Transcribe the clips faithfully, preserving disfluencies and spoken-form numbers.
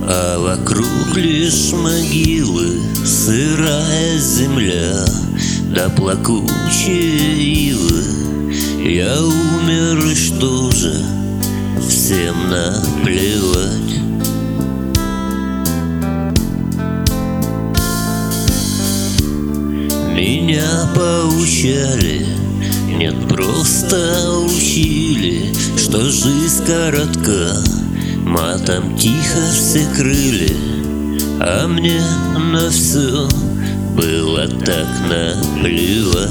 А вокруг лишь могилы, сырая земля, да плакучие ивы. Я умер, и что же, всем наплевать. Меня поучали, нет, просто учили, что жизнь коротка, матом тихо все крыли. А мне на все было так наплевать.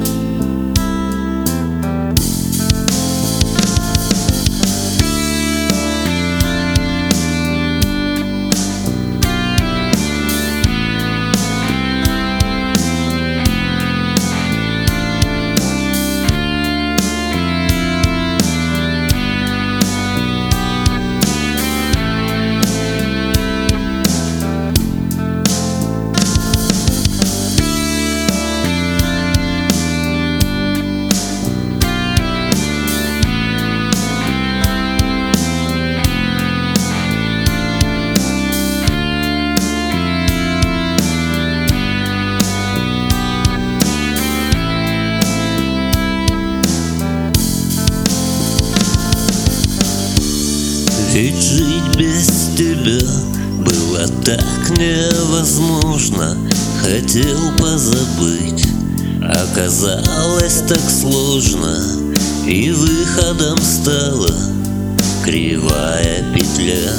Ведь жить без тебя было так невозможно. Хотел позабыть, оказалось так сложно. И выходом стала кривая петля.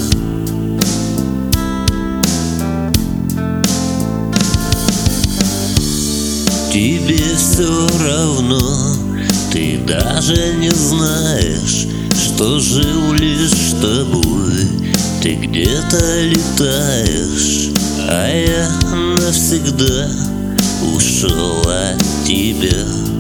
Тебе все равно, ты даже не знаешь, что жил лишь с тобой. Ты где-то летаешь, а я навсегда ушел от тебя.